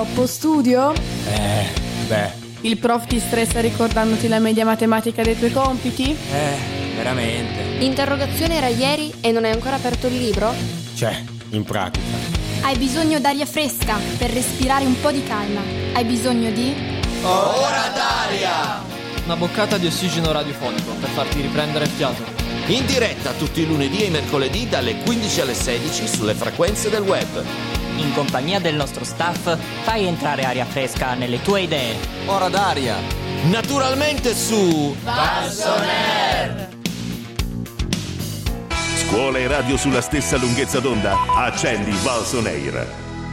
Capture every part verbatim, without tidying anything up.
Troppo studio? Eh, beh. Il prof ti stressa ricordandoti la media matematica dei tuoi compiti? Eh, veramente. L'interrogazione era ieri e non hai ancora aperto il libro? Cioè, in pratica. Hai bisogno d'aria fresca per respirare un po' di calma. Hai bisogno di... Ora d'aria! Una boccata di ossigeno radiofonico per farti riprendere il fiato. In diretta tutti i lunedì e i mercoledì dalle quindici alle sedici sulle frequenze del web. In compagnia del nostro staff, fai entrare aria fresca nelle tue idee. Ora d'aria! Naturalmente su Valsonair! Scuola e radio sulla stessa lunghezza d'onda? Accendi Valsonair.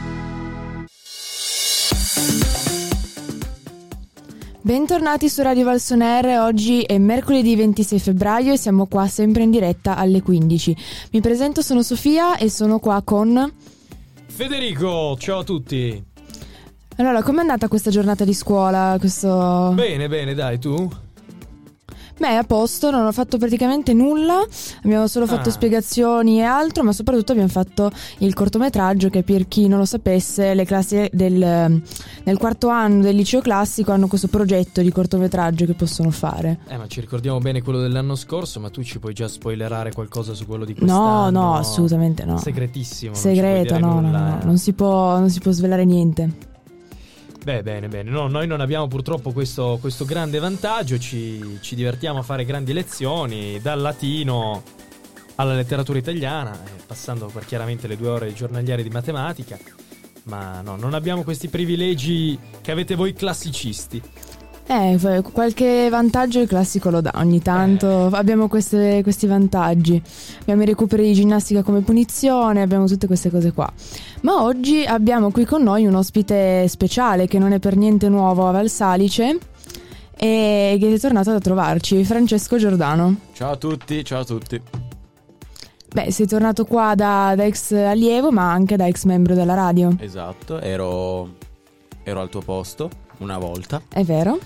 Bentornati su Radio Valsonair, oggi è mercoledì ventisei febbraio e siamo qua sempre in diretta alle quindici. Mi presento, sono Sofia e sono qua con... Federico, ciao a tutti. Allora, com'è andata questa giornata di scuola? Questo... Bene, bene, dai, tu? Beh, a posto, non ho fatto praticamente nulla, abbiamo solo fatto ah. spiegazioni e altro, ma soprattutto abbiamo fatto il cortometraggio che, per chi non lo sapesse, le classi del, del quarto anno del liceo classico hanno questo progetto di cortometraggio che possono fare. Eh, ma ci ricordiamo bene quello dell'anno scorso, ma tu ci puoi già spoilerare qualcosa su quello di quest'anno? No, no, assolutamente no. Segretissimo. Segreto, no, nulla, no, no, eh. non si può, non si può svelare niente. Beh, bene, bene. No, noi non abbiamo purtroppo questo, questo grande vantaggio, ci, ci divertiamo a fare grandi lezioni, dal latino alla letteratura italiana, eh, passando per chiaramente le due ore giornaliere di matematica, ma no, non abbiamo questi privilegi che avete voi classicisti. Eh, qualche vantaggio il classico lo dà ogni tanto, eh. abbiamo queste, questi vantaggi, abbiamo i recuperi di ginnastica come punizione, abbiamo tutte queste cose qua. Ma oggi abbiamo qui con noi un ospite speciale che non è per niente nuovo a Valsalice e che è tornato a trovarci, Francesco Giordano. Ciao a tutti, ciao a tutti. Beh, sei tornato qua da, da ex allievo ma anche da ex membro della radio. Esatto, ero, ero al tuo posto una volta. È vero?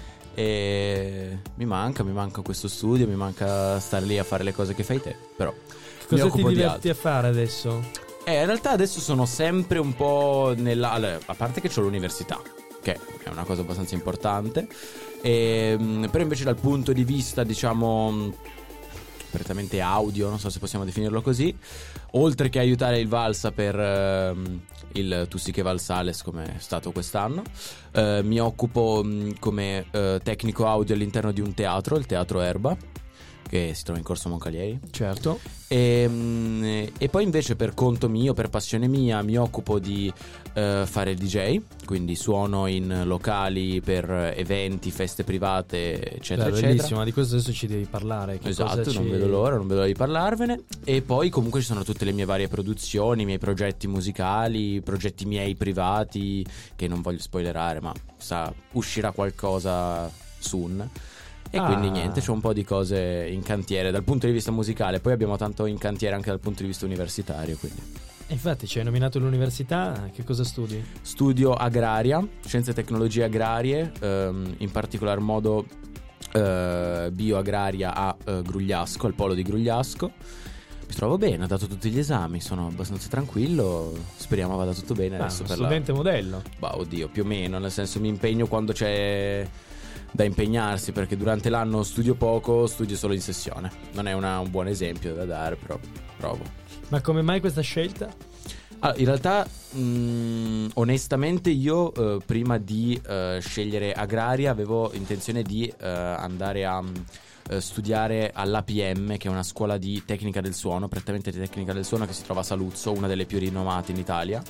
E mi manca, mi manca questo studio, mi manca stare lì a fare le cose che fai te, però che cosa ti diverti a fare adesso? Eh, in realtà adesso sono sempre un po' nella... a parte che c'ho l'università, che è una cosa abbastanza importante, e, però invece dal punto di vista, diciamo, prettamente audio, non so se possiamo definirlo così, oltre che aiutare il Valsa per uh, il Tu sì che Valsales come è stato quest'anno, uh, mi occupo um, come uh, tecnico audio all'interno di un teatro, il Teatro Erba, che si trova in Corso Moncalieri. Certo. E, e poi invece per conto mio, per passione mia, mi occupo di uh, fare il D J, quindi suono in locali per eventi, feste private, eccetera, Beh, eccetera. Bellissimo, ma di questo adesso ci devi parlare. Che esatto, cosa non ci... vedo l'ora, non vedo l'ora di parlarvene. E poi comunque ci sono tutte le mie varie produzioni, i miei progetti musicali, progetti miei privati, che non voglio spoilerare, ma sa, uscirà qualcosa soon. E ah. quindi niente, c'è un po' di cose in cantiere dal punto di vista musicale. Poi abbiamo tanto in cantiere anche dal punto di vista universitario, quindi. Infatti ci hai nominato l'università, che cosa studi? Studio agraria, scienze e tecnologie agrarie, ehm, in particolar modo eh, bioagraria a eh, Grugliasco, al polo di Grugliasco. Mi trovo bene, ho dato tutti gli esami, sono abbastanza tranquillo, speriamo vada tutto bene ah, adesso per studente la... modello. Bah, oddio, più o meno, nel senso mi impegno quando c'è da impegnarsi, perché durante l'anno studio poco, studio solo in sessione. Non è una, un buon esempio da dare, però provo. Ma come mai questa scelta? Allora, in realtà mh, onestamente io eh, prima di eh, scegliere agraria avevo intenzione di eh, andare a eh, studiare all'A P M, che è una scuola di tecnica del suono, prettamente di tecnica del suono, che si trova a Saluzzo, una delle più rinomate in Italia.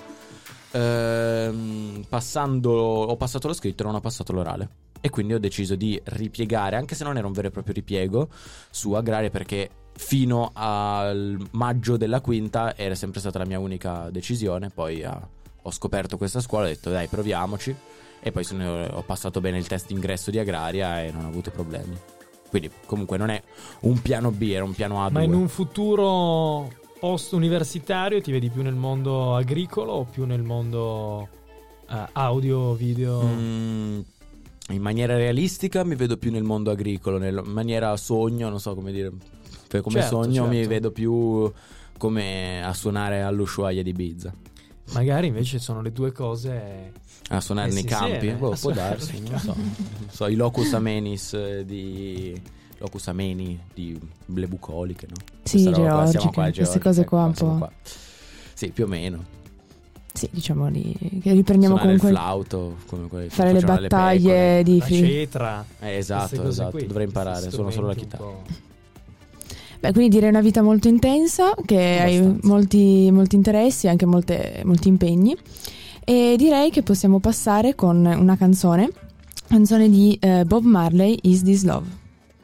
Ehm, passando, ho passato lo scritto e non ho passato l'orale, e quindi ho deciso di ripiegare, anche se non era un vero e proprio ripiego, su agraria, perché fino al maggio della quinta era sempre stata la mia unica decisione. Poi uh, ho scoperto questa scuola, ho detto dai, proviamoci, e poi sono, ho passato bene il test ingresso di agraria e non ho avuto problemi. Quindi comunque non è un piano B, era un piano A due. Ma in un futuro post universitario ti vedi più nel mondo agricolo o più nel mondo uh, audio, video? Mm, in maniera realistica mi vedo più nel mondo agricolo, nella maniera sogno, non so come dire, come certo, sogno certo. mi vedo più come a suonare all'Ushuaia di Ibiza. Magari invece sono le due cose a suonare nei campi, insieme, boh, a può suonare darsi, nei non so. Non so, i locus amenis eh, di locus ameni di le bucoliche, no? Sì, Questa roba qua, georgiche, siamo qua, queste georgiche, cose qua un siamo po'. qua. Sì, più o meno. Sì, diciamo lì, che riprendiamo Suonare comunque il flauto, come quelli che fare le facevano battaglie di la film. cetra. Eh, esatto, esatto, qui, dovrei imparare, suono solo la strumenti chitarra. un po'. Beh, quindi direi una vita molto intensa, che hai Abbastanza. molti, molti interessi, anche molte, molti impegni. E direi che possiamo passare con una canzone, canzone di eh, Bob Marley, Is This Love?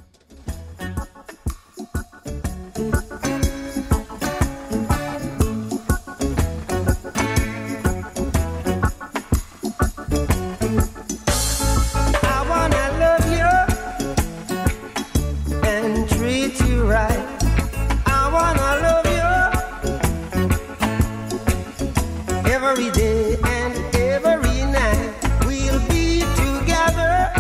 Every day and every night we'll be together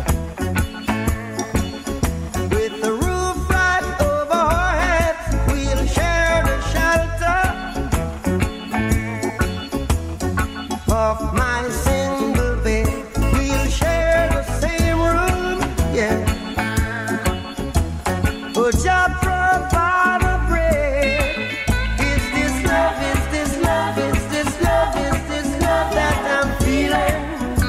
with the roof right over our heads. We'll share the shelter of my single bed. We'll share the same room, yeah. Oh, just provide a bread. Is this love? Is this love? Is this love? Is this love that I'm feeling?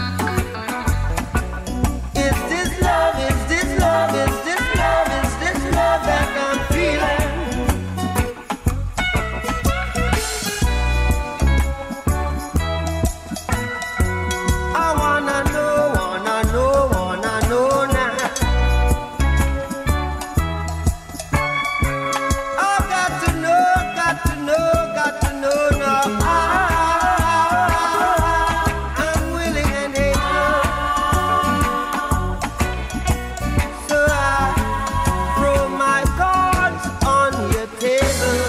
Is this love? Is this love? Is this love? Is this love that I'm feeling? I wanna know, wanna know, wanna know now. I got to know, got to know, got to know now. I, I'm willing and able. So I throw my cards on your table.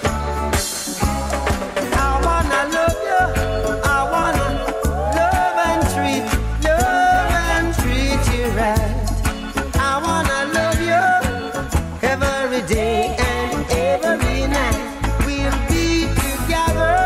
I wanna love you. I wanna love and treat, love and treat you right. I wanna love you every day and every night. We'll be together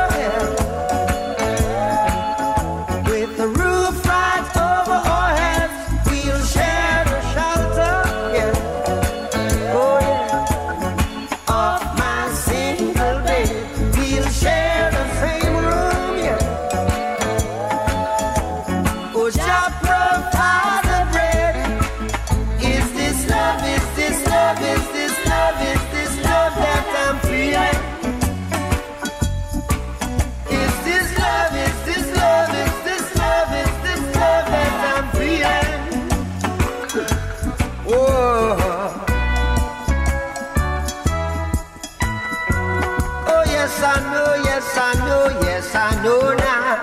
with the roof right over our heads. We'll share the shelter, yeah. Oh yeah, of my single bed. We'll share the same room, yeah. Oh, just provide the bread. Is this love? Is this love? Is this love? Is this love that I'm feeling? Is this love? Is this love? Is this love? Is this love that I'm feeling? Whoa. Oh yes, I know, yes, I know, yes, I know now.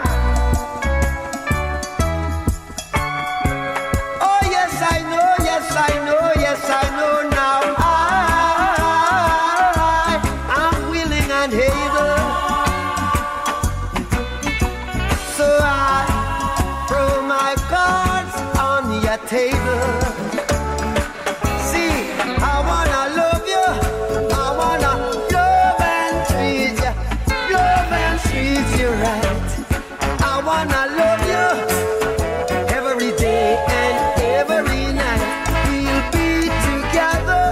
Oh yes, I know, yes, I know, yes, I know now. I, I'm willing and able. So I throw my cards on your table. See, I wanna love you. I wanna love and treat you, love and treat you right. I wanna love you every day and every night. We'll be together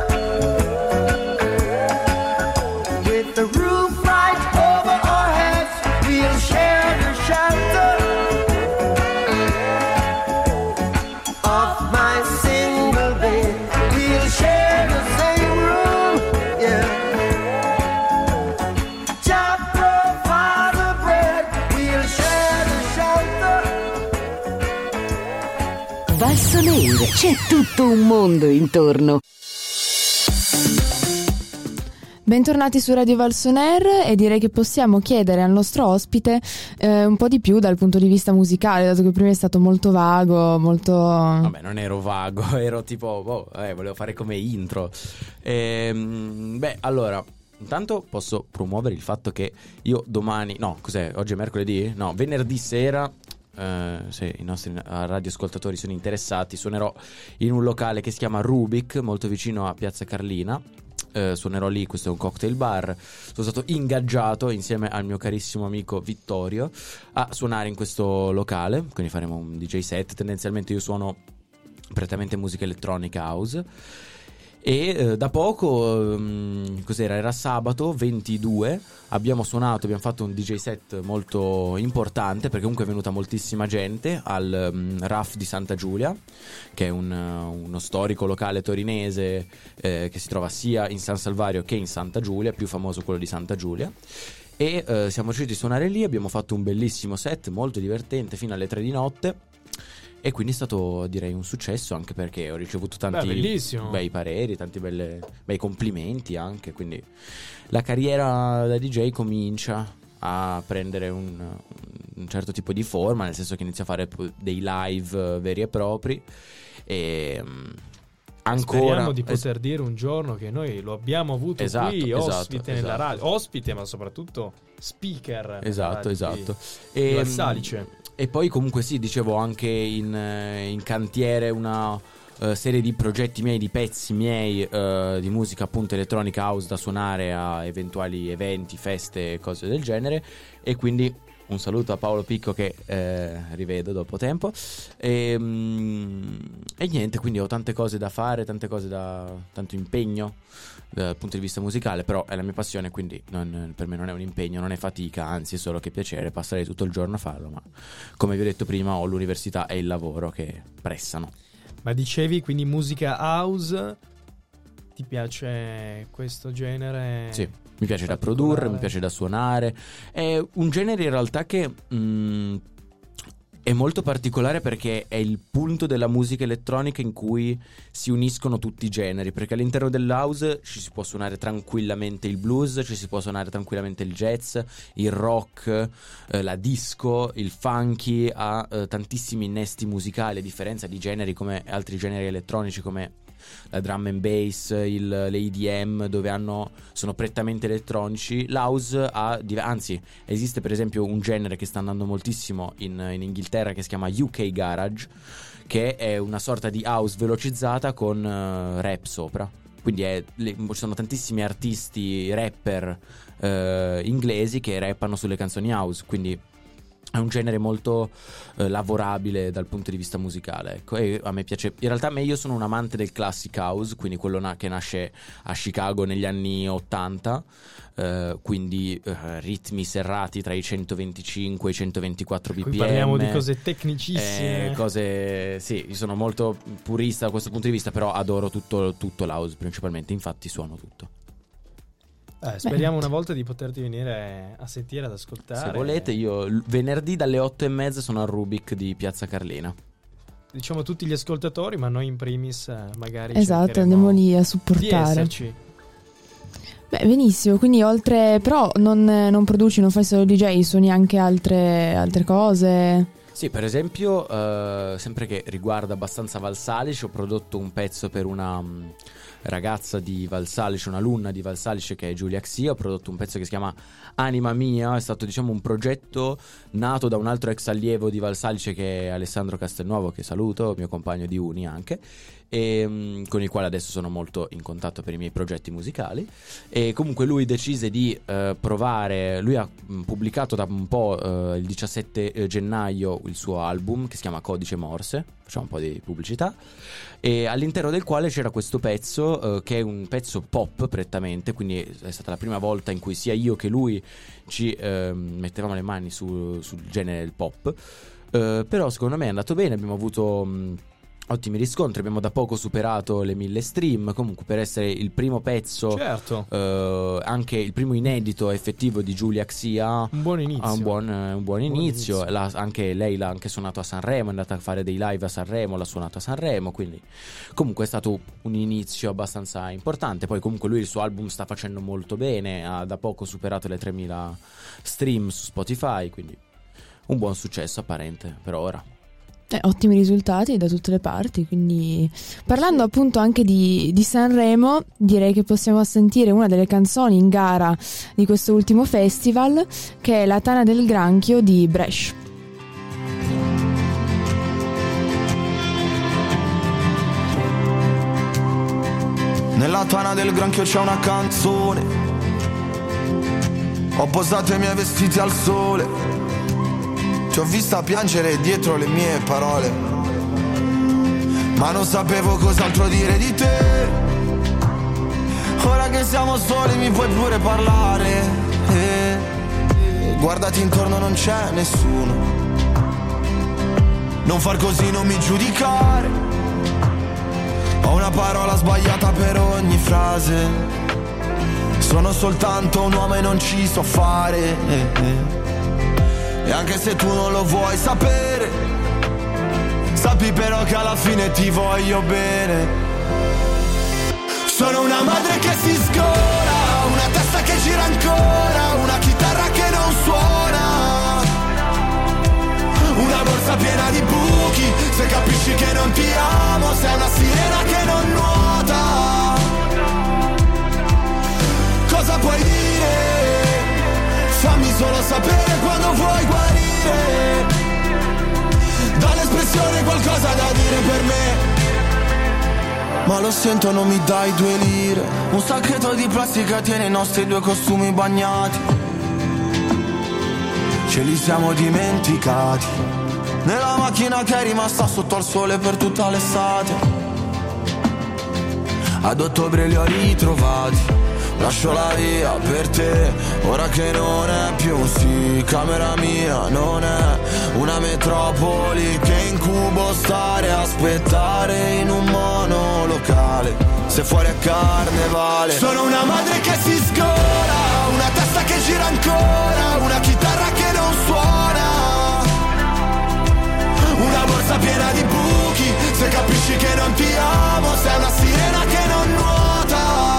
with the roof right over our heads. We'll share the shelter of my single bed. We'll share the same room, yeah. Just provide the bread. We'll share the shelter. Valsonair, c'è tutto un mondo intorno. Bentornati su Radio Valsonair e direi che possiamo chiedere al nostro ospite eh, un po' di più dal punto di vista musicale, dato che prima è stato molto vago, molto... Vabbè, non ero vago, ero tipo, boh, eh, volevo fare come intro. Ehm, beh, allora, intanto posso promuovere il fatto che io domani, no, cos'è, oggi è mercoledì? No, venerdì sera, eh, se i nostri radioascoltatori sono interessati, suonerò in un locale che si chiama Rubik, molto vicino a Piazza Carlina. eh, suonerò lì, questo è un cocktail bar. Sono stato ingaggiato insieme al mio carissimo amico Vittorio a suonare in questo locale, quindi faremo un D J set. Tendenzialmente io suono prettamente musica elettronica house. E eh, da poco, um, cos'era? Era sabato ventidue, abbiamo suonato, abbiamo fatto un D J set molto importante, perché comunque è venuta moltissima gente al um, R A F di Santa Giulia, che è un, uh, uno storico locale torinese eh, che si trova sia in San Salvario che in Santa Giulia, più famoso quello di Santa Giulia. E eh, siamo riusciti a suonare lì, abbiamo fatto un bellissimo set, molto divertente, fino alle tre di notte. E quindi è stato, direi, un successo, anche perché ho ricevuto tanti Beh, bei pareri, tanti belle, bei complimenti anche. Quindi la carriera da D J comincia a prendere un, un certo tipo di forma, nel senso che inizia a fare dei live veri e propri. E ancora speriamo di poter es- dire un giorno che noi lo abbiamo avuto esatto, qui esatto, ospite esatto. nella radio, ospite ma soprattutto speaker. Esatto, esatto. Di, e, di Valsalice. E poi comunque sì, dicevo, anche in, in cantiere una uh, serie di progetti miei, di pezzi miei uh, di musica appunto elettronica house da suonare a eventuali eventi, feste, cose del genere. E quindi un saluto a Paolo Picco che eh, rivedo dopo tempo. E, mm, e niente, quindi ho tante cose da fare, tante cose da tanto impegno dal punto di vista musicale, però è la mia passione, quindi non, per me non è un impegno, non è fatica, anzi è solo che piacere, passerei tutto il giorno a farlo, ma come vi ho detto prima ho l'università e il lavoro che pressano. Ma dicevi quindi musica house, ti piace questo genere? Sì, mi piace da produrre, mi piace da suonare, è un genere in realtà che mh, è molto particolare perché è il punto della musica elettronica in cui si uniscono tutti i generi, perché all'interno dell'house ci si può suonare tranquillamente il blues, ci si può suonare tranquillamente il jazz, il rock, eh, la disco, il funky, ha eh, tantissimi innesti musicali, a differenza di generi come altri generi elettronici come la drum and bass, il, le E D M, dove hanno, sono prettamente elettronici. L'house ha, anzi esiste per esempio un genere che sta andando moltissimo in, in Inghilterra che si chiama U K Garage, che è una sorta di house velocizzata con uh, rap sopra. Quindi è, le, ci sono tantissimi artisti rapper uh, inglesi che rappano sulle canzoni house, quindi è un genere molto eh, lavorabile dal punto di vista musicale, ecco. E a me piace, in realtà me io sono un amante del classic house, quindi quello na- che nasce a Chicago negli anni ottanta, eh, quindi eh, ritmi serrati tra i centoventicinque e i centoventiquattro B P M. Qui parliamo di cose tecnicissime, eh, cose, sì, io sono molto purista da questo punto di vista, però adoro tutto, tutto l'house principalmente, infatti suono tutto. Eh, speriamo una volta di poterti venire a sentire, ad ascoltare. Se volete, io l- venerdì dalle otto e mezza sono al Rubik di Piazza Carlina. Diciamo tutti gli ascoltatori, ma noi in primis eh, magari esatto, andiamo lì a di supportare. esserci. Beh, benissimo, quindi oltre, però non, non produci, non fai solo D J, suoni anche altre, altre cose. Sì, per esempio, eh, sempre che riguarda abbastanza Valsalice, ho prodotto un pezzo per una um, ragazza di Valsalice, un'alunna di Valsalice che è Giulia Xia. Ho prodotto un pezzo che si chiama Anima Mia, è stato diciamo un progetto nato da un altro ex allievo di Valsalice che è Alessandro Castelnuovo, che saluto, mio compagno di uni anche, e, um, con il quale adesso sono molto in contatto per i miei progetti musicali. E comunque lui decise di uh, provare, lui ha um, pubblicato da un po' uh, il diciassette gennaio il suo album che si chiama Codice Morse, facciamo un po' di pubblicità, e all'interno del quale c'era questo pezzo uh, che è un pezzo pop prettamente, quindi è stata la prima volta in cui sia io che lui ci uh, mettevamo le mani su, sul genere del pop, uh, però secondo me è andato bene, abbiamo avuto um, ottimi riscontri, abbiamo da poco superato le mille stream, comunque per essere il primo pezzo, certo, uh, anche il primo inedito effettivo di Giulia Xia, un buon inizio, ha un buon, un buon, buon inizio, inizio. La, anche lei l'ha anche suonato a Sanremo, è andata a fare dei live a Sanremo, l'ha suonato a Sanremo, quindi comunque è stato un inizio abbastanza importante. Poi comunque lui il suo album sta facendo molto bene, ha da poco superato le tremila stream su Spotify, quindi un buon successo apparente per ora. Eh, ottimi risultati da tutte le parti, quindi parlando appunto anche di, di Sanremo, direi che possiamo sentire una delle canzoni in gara di questo ultimo festival, che è La Tana del Granchio di Bresh. Nella tana del granchio c'è una canzone. Ho posato i miei vestiti al sole. Ti ho vista piangere dietro le mie parole, ma non sapevo cos'altro dire di te. Ora che siamo soli mi puoi pure parlare. eh, Guardati intorno, non c'è nessuno. Non far così, non mi giudicare. Ho una parola sbagliata per ogni frase. Sono soltanto un uomo e non ci so fare. eh, eh. E anche se tu non lo vuoi sapere, sappi però che alla fine ti voglio bene. Sono una madre che si sgola, una testa che gira ancora, una chitarra che non suona, una borsa piena di buchi. Se capisci che non ti amo, sei una sirena che non nuota. Cosa puoi dire? Fammi solo sapere quando vuoi guarire. Dall'espressione qualcosa da dire per me. Ma lo sento, non mi dai due lire. Un sacchetto di plastica tiene i nostri due costumi bagnati. Ce li siamo dimenticati nella macchina che è rimasta sotto al sole per tutta l'estate. Ad ottobre li ho ritrovati. Lascio la via per te, ora che non è più un sì, camera mia non è una metropoli che incubo stare a aspettare in un monolocale, se fuori è carnevale. Sono una madre che si sgola, una testa che gira ancora, una chitarra che non suona, una borsa piena di buchi. Se capisci che non ti amo, sei una sirena che non nuota.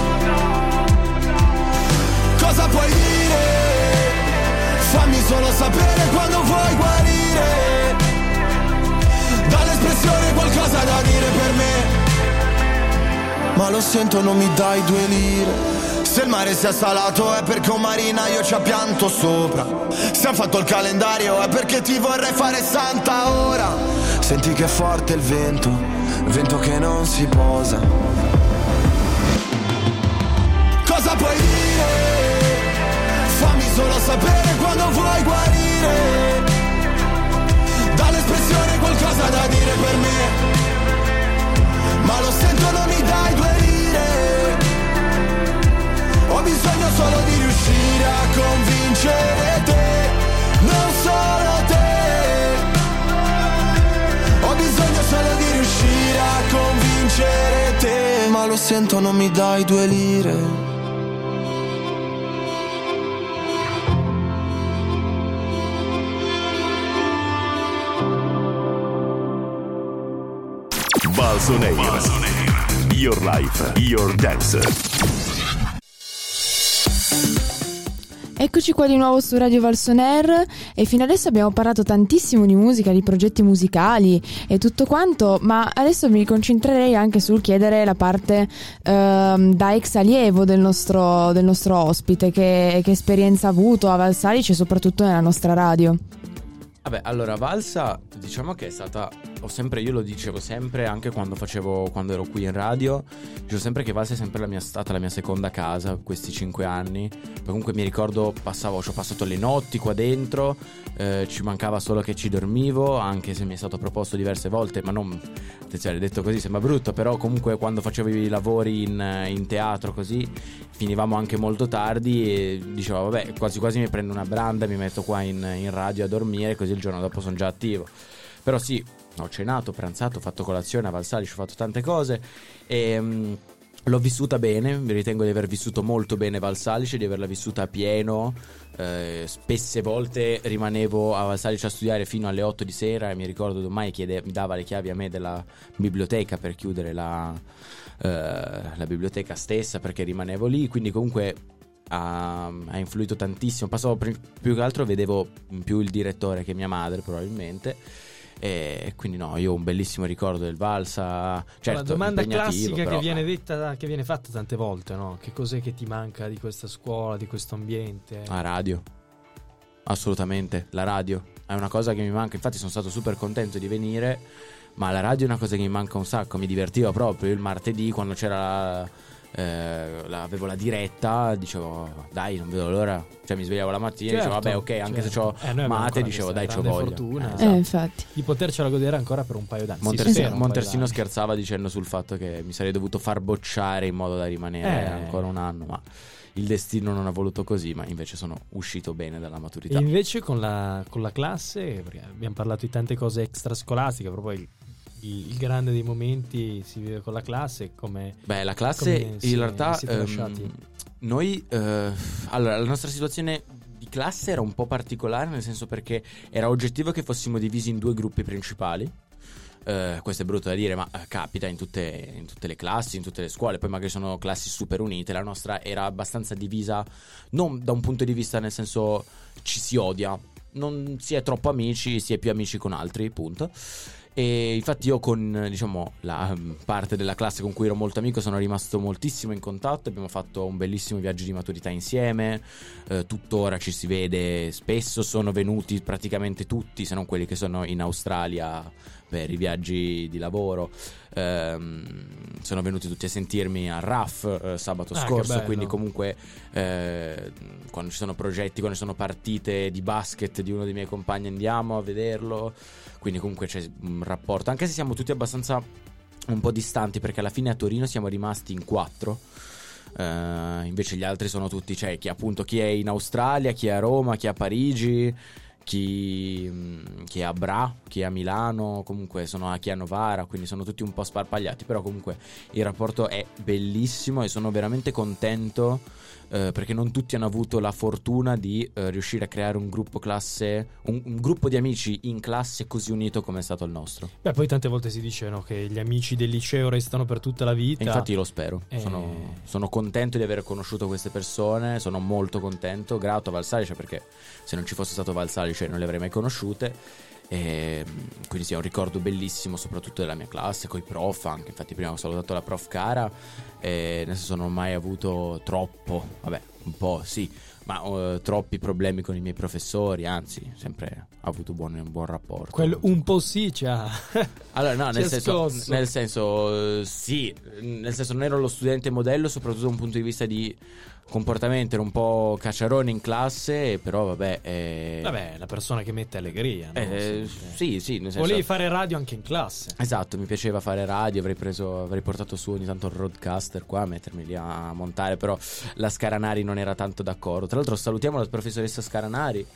Cosa puoi dire? Fammi solo sapere quando vuoi guarire. Dall'espressione qualcosa da dire per me. Ma lo sento, non mi dai due lire. Se il mare sia salato è perché un marinaio ci ha pianto sopra. Se ha fatto il calendario è perché ti vorrei fare santa ora. Senti che forte il vento, vento che non si posa. Cosa puoi dire? Fammi solo sapere quando vuoi guarire. Dall'espressione qualcosa da dire per me. Ma lo sento, non mi dai due lire. Ho bisogno solo di riuscire a convincere te, non solo te. Ho bisogno solo di riuscire a convincere te. Ma lo sento, non mi dai due lire. Valsoneir. Your life, your dance. Eccoci qua di nuovo su Radio Valsonair e fino adesso abbiamo parlato tantissimo di musica, di progetti musicali e tutto quanto, ma adesso mi concentrerei anche sul chiedere la parte ehm, da ex allievo del nostro, del nostro ospite, che, che esperienza ha avuto a Valsalice e soprattutto nella nostra radio. Vabbè, allora Valsa, diciamo che è stata, ho sempre, io lo dicevo sempre anche quando facevo, quando ero qui in radio, dicevo sempre che Valsa è sempre la mia, stata la mia seconda casa questi cinque anni. Comunque mi ricordo, passavo, ci ho passato le notti qua dentro, eh, ci mancava solo che ci dormivo, anche se mi è stato proposto diverse volte, ma non, attenzione, detto così sembra brutto, però comunque quando facevo i lavori in, in teatro così, finivamo anche molto tardi e dicevo vabbè, quasi quasi mi prendo una branda, mi metto qua in, in radio a dormire, così il giorno dopo sono già attivo. Però sì, ho cenato, pranzato, ho fatto colazione a Valsalice, ho fatto tante cose e um, l'ho vissuta bene, mi ritengo di aver vissuto molto bene Valsalice, di averla vissuta a pieno. Eh, spesse volte rimanevo a Valsalice a studiare fino alle otto di sera e mi ricordo ormai chiede, mi dava le chiavi a me della biblioteca per chiudere la, eh, la biblioteca stessa, perché rimanevo lì, quindi comunque ha, ha influito tantissimo. Passavo più che altro, vedevo più il direttore che mia madre probabilmente. E quindi no, io ho un bellissimo ricordo del Valsa. Certo, la domanda classica però, che viene detta, che viene fatta tante volte, no? Che cos'è che ti manca di questa scuola, di questo ambiente? La radio, assolutamente, la radio è una cosa che mi manca. Infatti sono stato super contento di venire, Ma la radio è una cosa che mi manca un sacco. Mi divertiva proprio il martedì quando c'era la, eh, la, avevo la diretta, dicevo dai non vedo l'ora, cioè mi svegliavo la mattina certo, e dicevo vabbè ok anche certo. se c'ho eh, mate dicevo dai c'ho voglia fortuna, eh, esatto. eh, infatti. Di potercela godere ancora per un paio d'anni. Montersino, sì, Montersino scherzava dicendo sul fatto che mi sarei dovuto far bocciare in modo da rimanere eh. ancora un anno, ma il destino non ha voluto così, ma invece sono uscito bene dalla maturità. E invece con la, con la classe, perché abbiamo parlato di tante cose extrascolastiche, proprio il, il, il grande dei momenti si vive con la classe. Come beh, la classe in si, realtà ehm, noi eh, allora la nostra situazione di classe era un po' particolare, nel senso perché era oggettivo che fossimo divisi in due gruppi principali. Uh, questo è brutto da dire, ma uh, capita in tutte, in tutte le classi, in tutte le scuole. Poi magari sono classi super unite. La nostra era abbastanza divisa, non da un punto di vista nel senso ci si odia, non si è troppo amici, si è più amici con altri, punto. E infatti io con, diciamo, la um, parte della classe con cui ero molto amico sono rimasto moltissimo in contatto. Abbiamo fatto un bellissimo viaggio di maturità insieme, uh, tuttora ci si vede spesso. Sono venuti praticamente tutti, se non quelli che sono in Australia per i viaggi di lavoro. ehm, sono venuti tutti a sentirmi al R A F eh, sabato ah, scorso, quindi comunque eh, quando ci sono progetti, quando ci sono partite di basket di uno dei miei compagni andiamo a vederlo, quindi comunque c'è un rapporto, anche se siamo tutti abbastanza un po' distanti, perché alla fine a Torino siamo rimasti in quattro. Uh, invece gli altri sono tutti, cioè chi appunto chi è in Australia, chi è a Roma, chi è a Parigi, chi, chi è a Bra, chi è a Milano, comunque sono a chi è a Novara, quindi sono tutti un po' sparpagliati, però comunque il rapporto è bellissimo e sono veramente contento eh, perché non tutti hanno avuto la fortuna di eh, riuscire a creare un gruppo classe, un, un gruppo di amici in classe così unito come è stato il nostro. Beh, poi tante volte si dice, no, che gli amici del liceo restano per tutta la vita. E infatti lo spero. E... sono, sono contento di aver conosciuto queste persone, sono molto contento, grato a Valsalice, perché se non ci fosse stato Valsalice non le avrei mai conosciute. E quindi sì, è un ricordo bellissimo soprattutto della mia classe, coi prof anche. Infatti prima ho salutato la prof Cara e nel senso non ho mai avuto troppo, vabbè un po' sì, ma uh, troppi problemi con i miei professori, anzi sempre ho avuto buon, un buon rapporto. Quello un po' sì c'ha. Allora no, nel senso, scosso. nel senso uh, sì, nel senso non ero lo studente modello, soprattutto da un punto di vista di comportamento, ero un po' cacciarone in classe, però vabbè eh... vabbè, la persona che mette allegria, no? eh, sì, sì, nel senso... volevi fare radio anche in classe. Esatto, mi piaceva fare radio, avrei preso avrei portato su ogni tanto il roadcaster qua, mettermi lì a montare, però la Scaranari non era tanto d'accordo. Tra l'altro salutiamo la professoressa Scaranari,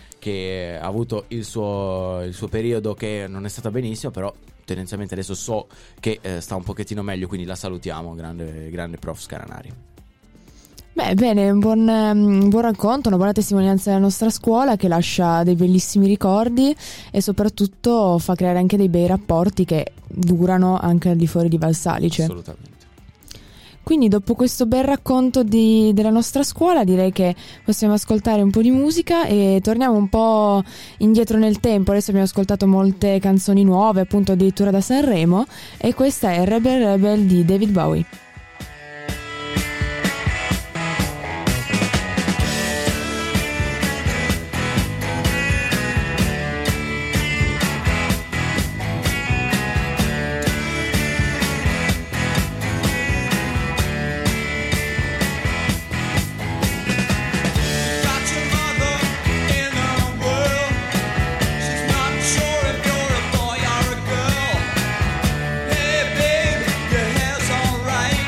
che ha avuto il suo, il suo periodo che non è stata benissimo, però tendenzialmente adesso so che eh, sta un pochettino meglio, quindi la salutiamo, grande, grande prof Scaranari. Beh, bene, un buon, un buon racconto, una buona testimonianza della nostra scuola che lascia dei bellissimi ricordi e soprattutto fa creare anche dei bei rapporti che durano anche al di fuori di Valsalice. Assolutamente. Quindi dopo questo bel racconto di, della nostra scuola direi che possiamo ascoltare un po' di musica e torniamo un po' indietro nel tempo. Adesso abbiamo ascoltato molte canzoni nuove, appunto addirittura da Sanremo, e questa è Rebel Rebel di David Bowie. Right.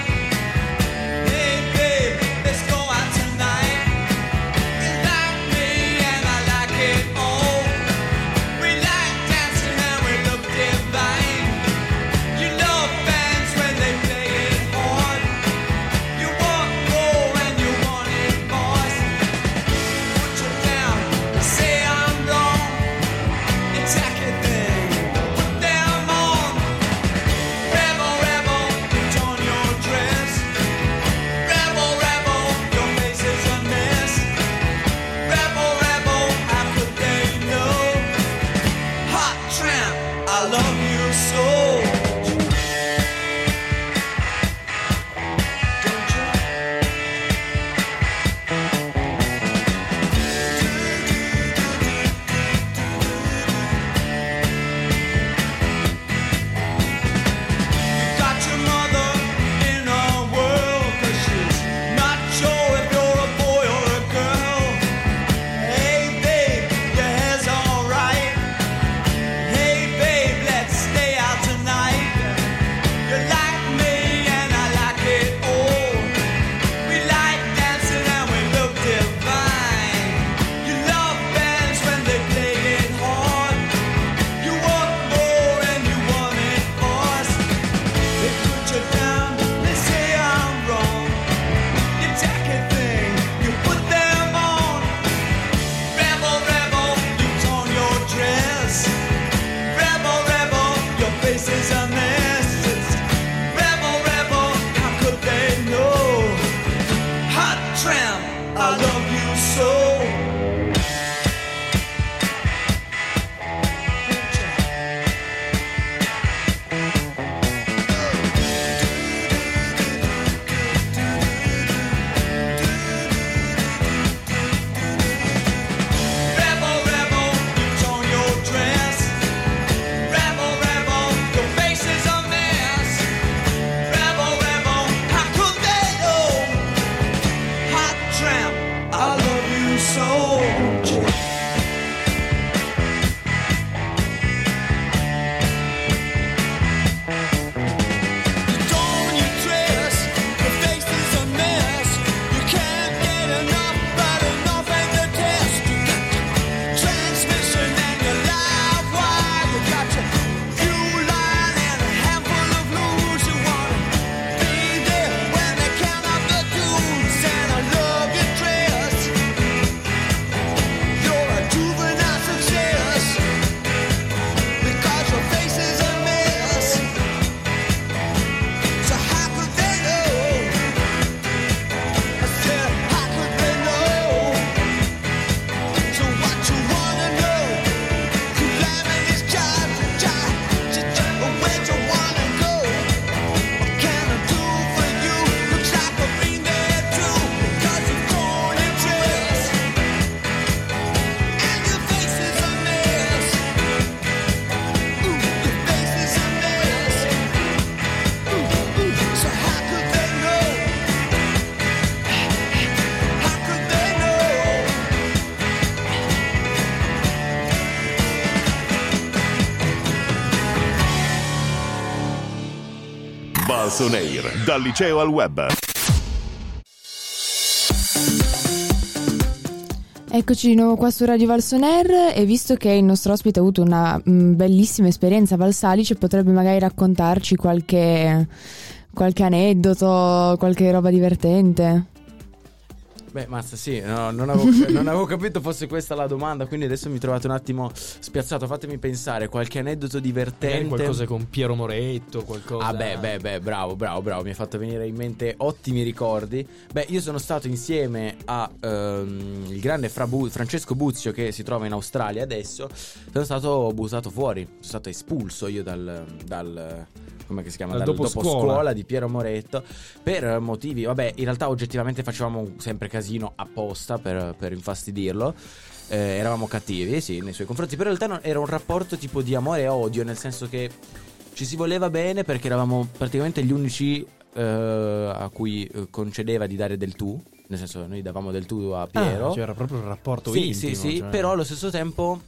Valls On Air, dal liceo al web. Eccoci di nuovo qua su Radio Valls On Air, e visto che il nostro ospite ha avuto una mh, bellissima esperienza a Valsalice, potrebbe magari raccontarci qualche, qualche aneddoto, qualche roba divertente. Beh, mazza, sì, no, non, avevo, non avevo capito fosse questa la domanda, quindi adesso mi trovate un attimo spiazzato. Fatemi pensare, qualche aneddoto divertente. Magari qualcosa con Piero Moretto, qualcosa. Ah, beh, beh, beh, bravo, bravo, bravo. Mi ha fatto venire in mente ottimi ricordi. Beh, io sono stato insieme a ehm, il grande Fra Bu- Francesco Buzio, che si trova in Australia adesso. Sono stato buttato fuori, sono stato espulso io dal... dal come si chiama? Dal Dal dopo dopo scuola. scuola di Piero Moretto, per motivi, vabbè, in realtà oggettivamente facevamo sempre casino apposta per, per infastidirlo. Eh, eravamo cattivi, sì, nei suoi confronti, però in realtà non, era un rapporto tipo di amore e odio, nel senso che ci si voleva bene perché eravamo praticamente gli unici eh, a cui eh, concedeva di dare del tu. Nel senso, noi davamo del tu a Piero. Ah, c'era proprio un rapporto sì, intimo. Sì, sì, cioè... però allo stesso tempo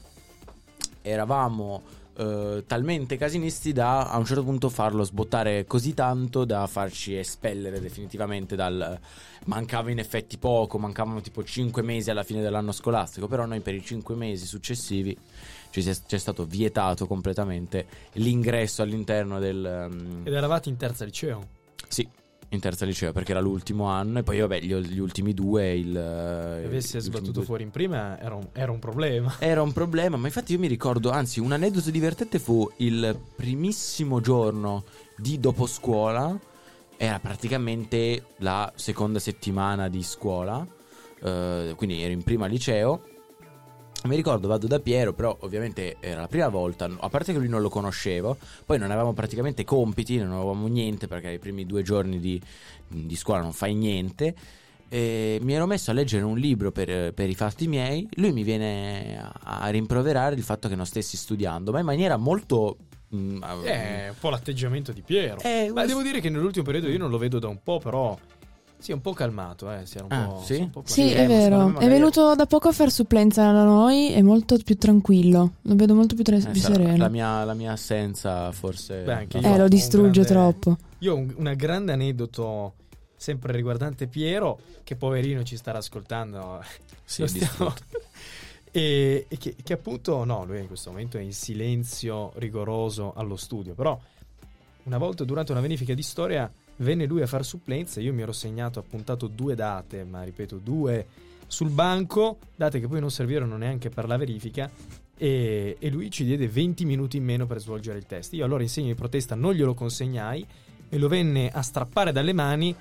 eravamo Uh, talmente casinisti da a un certo punto farlo sbottare così tanto da farci espellere definitivamente dal... Mancava in effetti poco, mancavano tipo cinque mesi alla fine dell'anno scolastico, però noi per i cinque mesi successivi ci è, ci è stato vietato completamente l'ingresso all'interno del... Um... Ed eravate in terza liceo? Sì, in terza liceo, perché era l'ultimo anno, e poi vabbè gli, gli ultimi due il, Se avessi sbattuto due... fuori in prima era un, era un problema. Era un problema, ma infatti io mi ricordo, anzi un aneddoto divertente fu il primissimo giorno di doposcuola. Era praticamente la seconda settimana di scuola, eh, quindi ero in prima liceo. Mi ricordo, vado da Piero, però ovviamente era la prima volta, a parte che lui non lo conoscevo, poi non avevamo praticamente compiti, non avevamo niente, perché i primi due giorni di, di scuola non fai niente. E mi ero messo a leggere un libro per, per i fatti miei. Lui mi viene a, a rimproverare il fatto che non stessi studiando, ma in maniera molto... Mh, è un po' l'atteggiamento di Piero. Eh, ma devo dire che nell'ultimo periodo io non lo vedo da un po', però... Sì, è un po' calmato, eh. Si era un ah, po', sì? un po' Sì, eh, è vero. magari... È venuto da poco a far supplenza da noi, è molto più tranquillo. Lo vedo molto più, tra- eh, più sarà, sereno. La mia, la mia assenza forse... Beh, anche io Eh, lo distrugge grande, troppo. Io ho un, una grande aneddoto sempre riguardante Piero, che poverino ci starà ascoltando. Sì, Lo stiamo... e, e che, che appunto, no, lui in questo momento è in silenzio rigoroso allo studio, però una volta durante una verifica di storia venne lui a far supplenza. Io mi ero segnato, appuntato due date, ma ripeto due sul banco, date che poi non servirono neanche per la verifica, e, e lui ci diede venti minuti in meno per svolgere il test. Io allora in segno di protesta non glielo consegnai e lo venne a strappare dalle mani,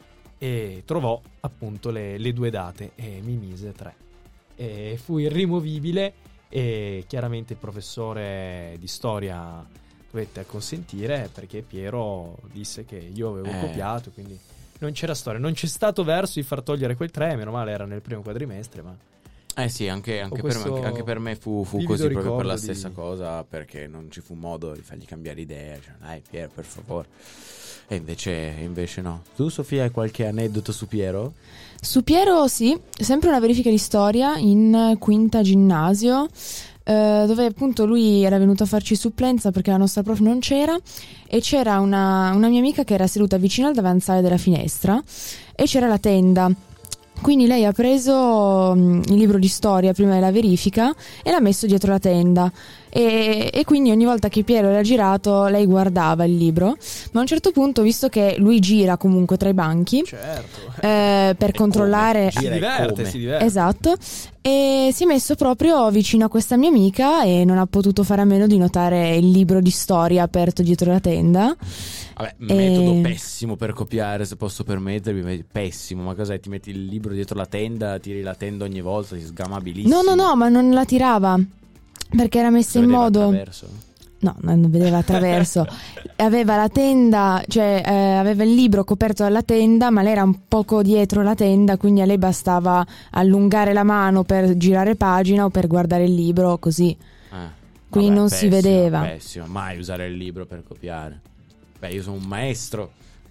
e trovò appunto le, le due date e mi mise tre, e fu irrimovibile. E chiaramente il professore di storia dovette acconsentire, perché Piero disse che io avevo eh. copiato, quindi non c'era storia, non c'è stato verso di far togliere quel tre, meno male era nel primo quadrimestre, ma Eh sì, anche, anche, per, me, anche, anche per me fu, fu così, proprio per la stessa di... cosa, perché non ci fu modo di fargli cambiare idea, cioè, dai Piero, per favore. E invece, invece no. Tu, Sofia, hai qualche aneddoto su Piero? Su Piero sì, sempre una verifica di storia in quinta ginnasio, eh, dove appunto lui era venuto a farci supplenza perché la nostra prof non c'era, e c'era una, una mia amica che era seduta vicino al davanzale della finestra e c'era la tenda. Quindi lei ha preso mh, il libro di storia prima della verifica e l'ha messo dietro la tenda, e, e quindi ogni volta che Piero era girato lei guardava il libro, ma a un certo punto, visto che lui gira comunque tra i banchi, certo. eh, per e controllare... Gira si diverte, come. si diverte. Esatto, e si è messo proprio vicino a questa mia amica e non ha potuto fare a meno di notare il libro di storia aperto dietro la tenda. Vabbè, E- metodo pessimo per copiare, se posso permettermi, pessimo. Ma cos'è? Ti metti il libro dietro la tenda, tiri la tenda ogni volta, si sgamabilissimo. No, no, no, ma non la tirava perché era messa in modo... Attraverso. No, non vedeva attraverso. Aveva la tenda, cioè eh, aveva il libro coperto dalla tenda, ma lei era un poco dietro la tenda, quindi a lei bastava allungare la mano per girare pagina o per guardare il libro, così. Eh, Quindi vabbè, non pessimo, si vedeva. Pessimo, mai usare il libro per copiare. Beh, io sono un maestro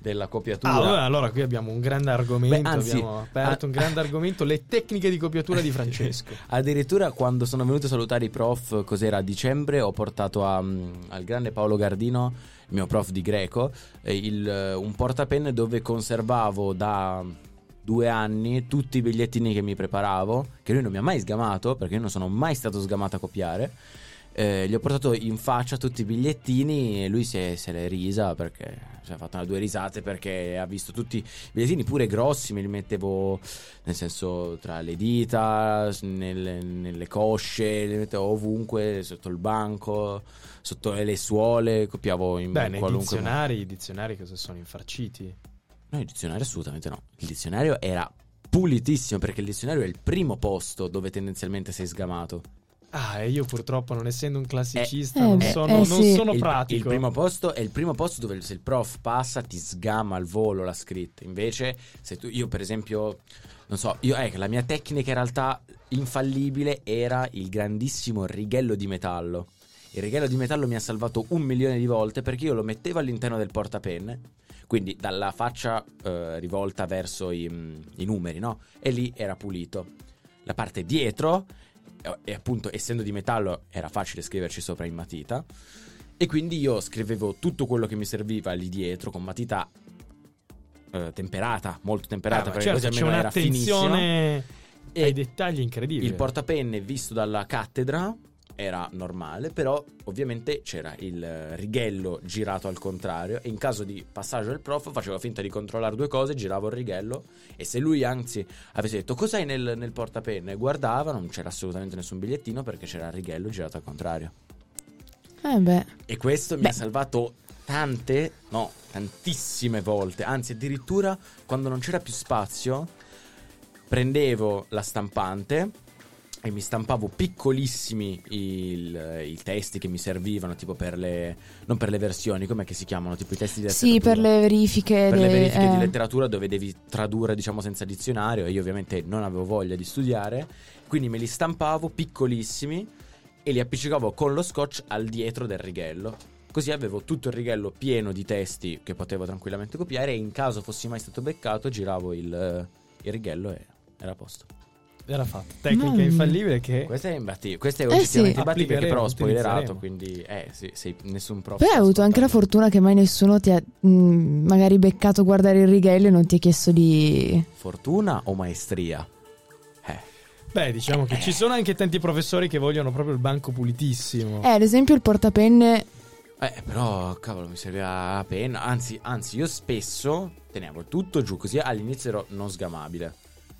della copiatura. Ah, allora, allora qui abbiamo un grande argomento. Beh, anzi, abbiamo aperto a- un grande argomento, le tecniche di copiatura di Francesco. Addirittura quando sono venuto a salutare i prof, cos'era, a dicembre, ho portato a, al grande Paolo Gardino, il mio prof di greco, eh, il, un portapenne dove conservavo da due anni tutti i bigliettini che mi preparavo, che lui non mi ha mai sgamato, perché io non sono mai stato sgamato a copiare. Eh, gli ho portato in faccia tutti i bigliettini e lui si è, se l'è risa, perché cioè, ha fatto una due risate, perché ha visto tutti i bigliettini pure grossi, me li mettevo nel senso tra le dita, nelle, nelle cosce, li mettevo ovunque, sotto il banco, sotto le suole, copiavo in Beh, nei qualunque dizionari, i dizionari cosa sono, infarciti? No, il dizionario assolutamente no. Il dizionario era pulitissimo, perché il dizionario è il primo posto dove tendenzialmente sei sgamato. Ah, e io purtroppo, non essendo un classicista, Eh, non eh, sono, eh, non sì. sono il, pratico. il primo posto è il primo posto dove se il prof passa ti sgama al volo la scritta. Invece se tu, io per esempio, non so, io ecco, la mia tecnica in realtà infallibile era il grandissimo righello di metallo. Il righello di metallo mi ha salvato un milione di volte, perché io lo mettevo all'interno del portapenne, quindi dalla faccia eh, rivolta verso i, i numeri, no? E lì era pulito. La parte dietro, e appunto essendo di metallo era facile scriverci sopra in matita, e quindi io scrivevo tutto quello che mi serviva lì dietro con matita eh, temperata, molto temperata, Ah, perché certo, così c'è almeno era un'attenzione finissimo. ai dettagli incredibili. Il portapenne visto dalla cattedra era normale, però ovviamente c'era il righello girato al contrario, e in caso di passaggio del prof facevo finta di controllare due cose, giravo il righello, e se lui anzi avesse detto cos'hai nel, nel portapenne, guardava, non c'era assolutamente nessun bigliettino, perché c'era il righello girato al contrario. Eh beh. E questo mi Beh. ha salvato tante, no, tantissime volte, anzi addirittura quando non c'era più spazio prendevo la stampante e mi stampavo piccolissimi il, i testi che mi servivano, tipo per le, non per le versioni, com'è che si chiamano, tipo i testi di letteratura. Sì, per le verifiche. Per de- le verifiche eh. di letteratura, dove devi tradurre, diciamo, senza dizionario, e io ovviamente non avevo voglia di studiare, quindi me li stampavo piccolissimi e li appiccicavo con lo scotch al dietro del righello. Così avevo tutto il righello pieno di testi che potevo tranquillamente copiare, e in caso fossi mai stato beccato giravo il, il righello e era a posto. Era fatto. Tecnica Mm. infallibile che Questa è imbattibile, questa è Eh oggettivamente sì. imbattibile, che però ho spoilerato, Utilizzeremo. quindi eh sì, sì, nessun prof. Poi hai sta avuto anche la ascoltando. fortuna che mai nessuno ti ha mh, magari beccato guardare il righello e non ti ha chiesto di... Fortuna o maestria? Eh. Beh, diciamo che ci sono anche tanti professori che vogliono proprio il banco pulitissimo. Eh, ad esempio il portapenne... Eh, però, cavolo, mi serviva la penna. Anzi, anzi, io spesso tenevo tutto giù, così all'inizio ero non sgamabile.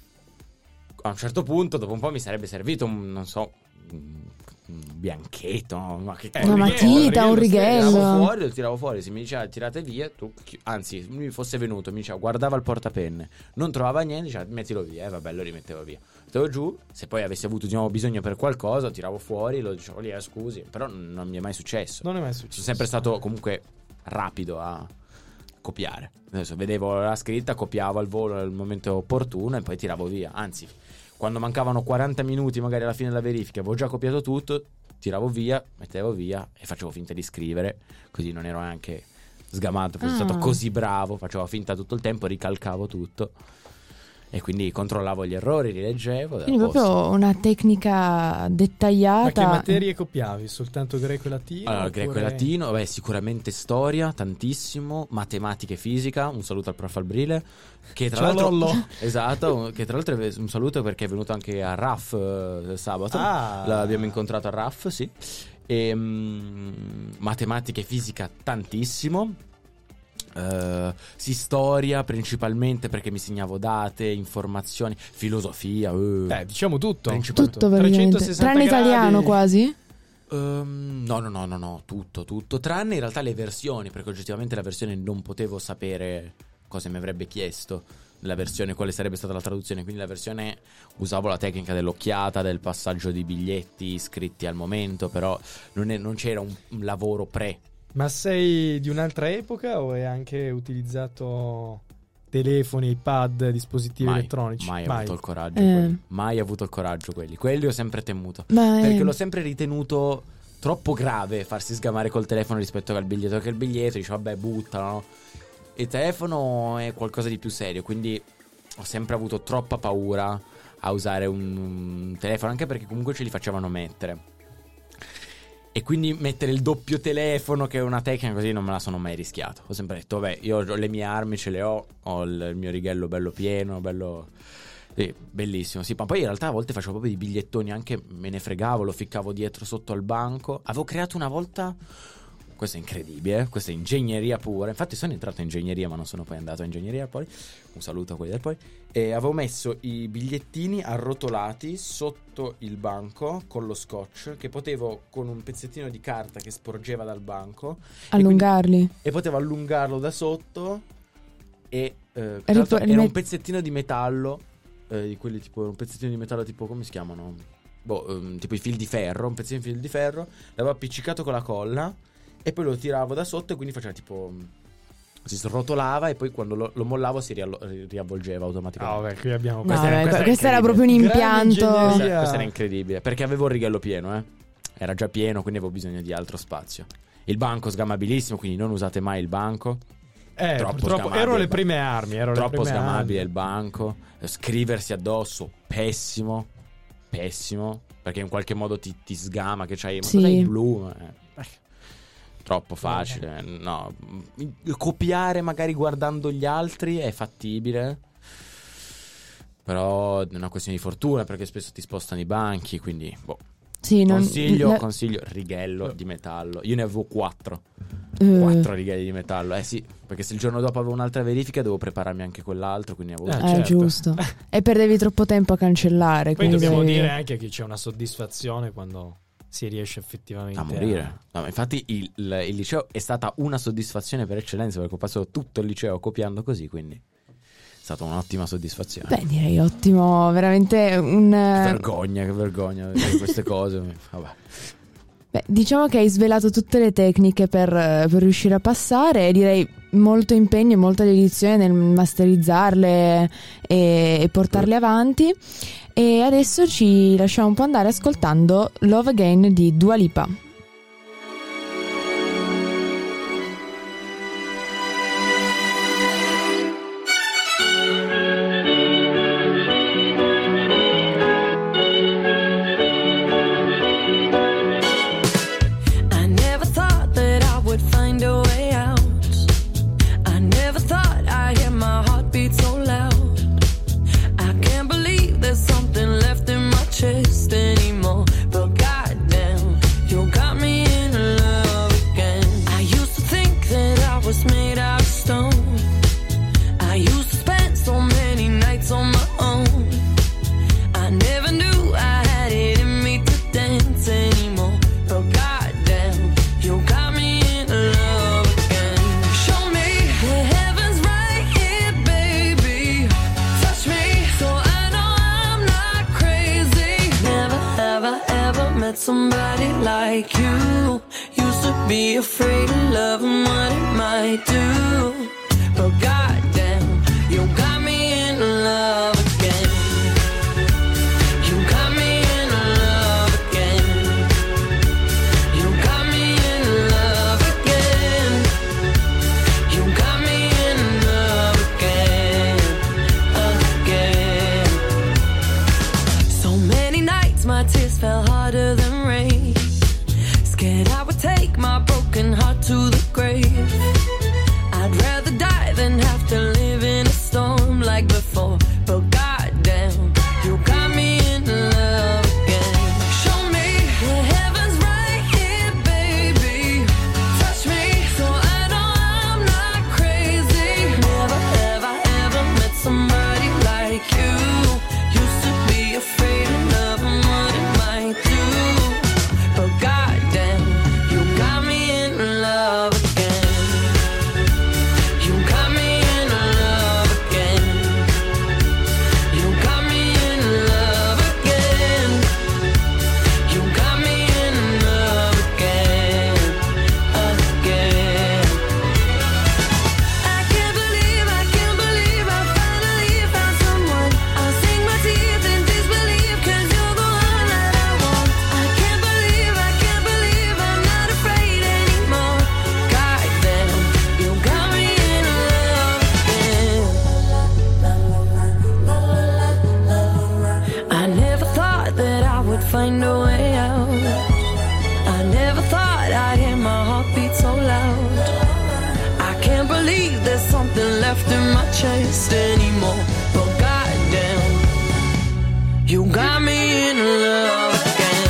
A un certo punto, dopo un po', mi sarebbe servito un, non so, un un bianchetto, no? Ma che Eh, Una un matita, un Lo tiravo righello. fuori, lo tiravo fuori, se mi diceva tirate via, tu, chi- anzi, lui fosse venuto, mi diceva, guardava il portapenne, non trovava niente, diceva mettilo via, e eh, vabbè, lo rimettevo via. Mettevo giù, se poi avessi avuto di nuovo bisogno per qualcosa, lo tiravo fuori, lo dicevo lì, eh, scusi, però non mi è mai successo. Non è mai successo. Sono sempre stato comunque rapido a copiare. Adesso vedevo la scritta, copiavo al volo al momento opportuno e poi tiravo via. Anzi, quando mancavano quaranta minuti magari alla fine della verifica, avevo già copiato tutto, tiravo via, mettevo via e facevo finta di scrivere, così non ero neanche sgamato, perché sono Ah. stato così bravo, facevo finta tutto il tempo, ricalcavo tutto e quindi controllavo gli errori, li leggevo. Quindi era a posto. proprio una tecnica Ma che dettagliata. materie copiavi? Soltanto greco e latino? Allora, greco e oppure- latino, beh, sicuramente storia, tantissimo, matematica e fisica, un saluto al prof Albrile, che tra Ciao, l'altro Lollo. esatto, che tra l'altro è un saluto perché è venuto anche a R A F eh, sabato. Ah. L'abbiamo incontrato a R A F, sì. E, mm, matematica e fisica tantissimo. Eh, sì, storia principalmente perché mi segnavo date, informazioni, filosofia, eh. Eh, diciamo tutto. Principalmente. Tutto praticamente. trecentosessanta Tranne gradi. italiano quasi. Ehm, no, no, no, no, no, tutto, tutto. Tranne in realtà le versioni, perché oggettivamente la versione non potevo sapere cosa mi avrebbe chiesto. La versione, quale sarebbe stata la traduzione. Quindi la versione usavo la tecnica dell'occhiata, del passaggio di biglietti scritti al momento, però non, è- non c'era un, un lavoro pre. Ma sei di un'altra epoca o hai anche utilizzato telefoni, iPad, dispositivi Mai, elettronici? mai avuto il coraggio Eh. quelli. Mai avuto il coraggio quelli. Quelli ho sempre temuto. Ma, eh, Perché l'ho sempre ritenuto troppo grave farsi sgamare col telefono rispetto al biglietto. Perché il biglietto dice vabbè buttalo, no? il telefono è qualcosa di più serio, quindi ho sempre avuto troppa paura a usare un, un telefono, anche perché comunque ce li facevano mettere. E quindi mettere il doppio telefono, che è una tecnica così, non me la sono mai rischiato. Ho sempre detto, vabbè, io ho le mie armi, ce le ho, ho il, il mio righello bello pieno, bello... Sì, bellissimo, sì, ma poi in realtà a volte facevo proprio dei bigliettoni, anche me ne fregavo, lo ficcavo dietro sotto al banco. Avevo creato una volta... Questo è incredibile, eh? Questa è ingegneria pura. Infatti sono entrato in ingegneria, ma non sono poi andato a ingegneria poi. Un saluto a quelli del poi. E avevo messo i bigliettini arrotolati sotto il banco con lo scotch, che potevo, con un pezzettino di carta che sporgeva dal banco, allungarli. E, quindi, e potevo allungarlo da sotto. E eh, Ripo- era met- un pezzettino di metallo, eh, di quelli tipo, un pezzettino di metallo tipo, come si chiamano? Boh, um, tipo i fil di ferro, un pezzettino di fil di ferro. L'avevo appiccicato con la colla. E poi lo tiravo da sotto e quindi faceva tipo... Si srotolava e poi quando lo, lo mollavo si riallo- riavvolgeva automaticamente. Ah, vabbè, qui abbiamo... No, Questa, beh, era, questa, questo era era proprio un impianto. Questa, questa era incredibile, perché avevo il righello pieno, eh. Era già pieno, quindi avevo bisogno di altro spazio. Il banco sgamabilissimo, quindi non usate mai il banco. Eh, troppo purtroppo erano le prime armi. Ero troppo le prime sgamabile armi. il banco. Scriversi addosso, pessimo. Pessimo. Perché in qualche modo ti, ti sgama, che c'hai... Ma sì. cos'hai il blu? Eh. Troppo facile, no. Copiare magari guardando gli altri è fattibile, però è una questione di fortuna, perché spesso ti spostano i banchi, quindi boh. Sì, non... Consiglio, la... consiglio righello di metallo. Io ne avevo quattro. Uh. Quattro righelli di metallo. Eh sì, perché se il giorno dopo avevo un'altra verifica dovevo prepararmi anche quell'altro, quindi avevo... Eh, Eh, certo. giusto. E perdevi troppo tempo a cancellare. Poi quindi dobbiamo devi... dire anche che c'è una soddisfazione quando si riesce effettivamente a morire. No, infatti il, il, il liceo è stata una soddisfazione per eccellenza, perché ho passato tutto il liceo copiando così, quindi è stata un'ottima soddisfazione. Beh, direi ottimo, veramente un... Che vergogna, che vergogna vedere queste cose. Vabbè. Beh, diciamo che hai svelato tutte le tecniche per, per riuscire a passare, e direi molto impegno e molta dedizione nel masterizzarle e, e portarle avanti. E adesso ci lasciamo un po' andare ascoltando Love Again di Dua Lipa. Anymore, but goddamn, you got me in love again. I used to think that I was made out of stone. I used to spend so many nights on my own. I never knew I had it in me to dance anymore, but goddamn, you got me in love again. Show me the heavens right here, baby. Touch me so I know I'm not crazy. Never have I ever met somebody like you. Used to be afraid of love and what it might do, but goddamn, you got me in love again. You got me in love again. You got me in love again. You got me in love again, again. So many nights my tears fell harder than rain. Scared I would take my broken heart to the grave. I'd rather die than have to live in a storm like before, but goddamn, you got me in love again. Show me the heavens right here, baby. Touch me so I know I'm not crazy. Never have I ever met somebody like you. Used to be afraid of love and what it might do. find a way out. I never thought I'd hear my heartbeat so loud. I can't believe there's something left in my chest anymore. But goddamn, you got me in love again.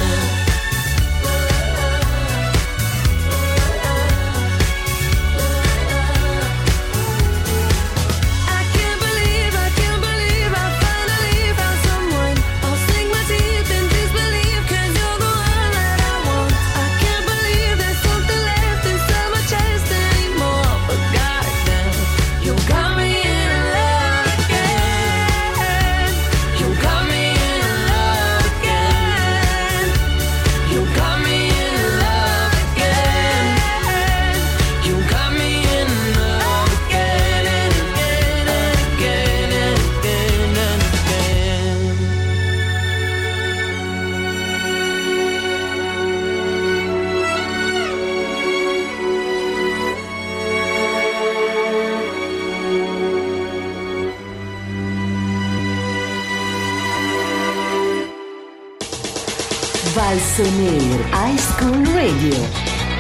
I can't believe, I can't believe I finally found someone. I'll sink my teeth in disbelief, 'cause you're the one that I want. I can't believe there's something left inside my chest anymore. But goddamn, you got me in love again. You got me in love again. You got me in love again. You got me in love again and again and again and again and again. Valsonair High School Radio.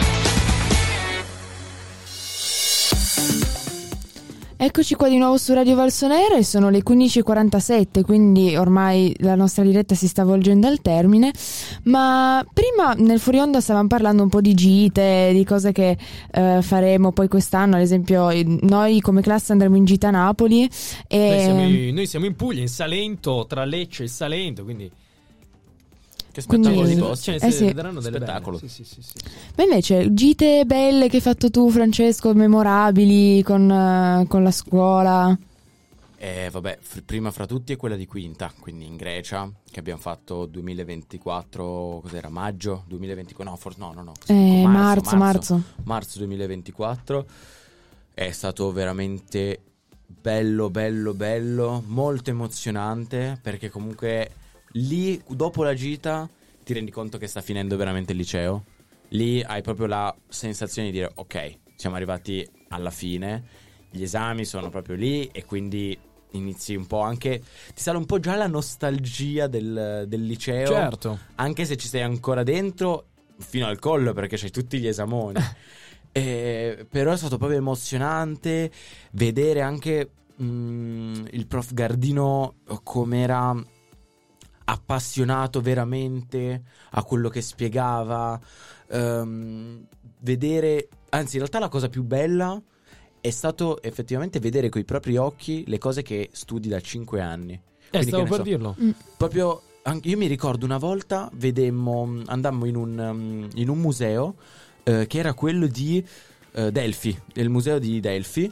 Eccoci qua di nuovo su Radio Valsonair e sono le quindici e quarantasette, quindi ormai la nostra diretta si sta volgendo al termine. Ma prima nel fuori onda stavamo parlando un po' di gite, di cose che eh, faremo poi quest'anno. Ad esempio noi come classe andremo in gita a Napoli e... Noi siamo, in, noi siamo in Puglia, in Salento, tra Lecce e Salento, quindi... Che spettacolo Quindi- di posti. Cioè, Eh si sì. vedranno delle Spettacolo. belle. Sì, sì, sì, sì. Ma invece gite belle che hai fatto tu, Francesco, memorabili con, eh, con la scuola? Eh, vabbè, f- prima fra tutti è quella di Quinta, quindi in Grecia, che abbiamo fatto duemilaventiquattro, cos'era? Maggio duemilaventiquattro, no, forse no, no, no. Eh, marzo, marzo. Marzo duemilaventiquattro. È stato veramente bello, bello, bello, molto emozionante, perché comunque lì, dopo la gita, ti rendi conto che sta finendo veramente il liceo. Lì hai proprio la sensazione di dire, ok, siamo arrivati alla fine, gli esami sono proprio lì e quindi inizi un po' anche, ti sale un po' già la nostalgia del, del liceo. Certo. Anche se ci sei ancora dentro fino al collo, perché c'hai tutti gli esamoni. Eh, però è stato proprio emozionante vedere anche mm, il prof Gardino com'era appassionato veramente a quello che spiegava, ehm, vedere, anzi in realtà la cosa più bella è stato effettivamente vedere coi propri occhi le cose che studi da cinque anni. Eh, Quindi, stavo che ne per so, dirlo. proprio anche io mi ricordo una volta vedemmo, andammo in un, um, in un museo eh, che era quello di eh, Delfi, il museo di Delfi,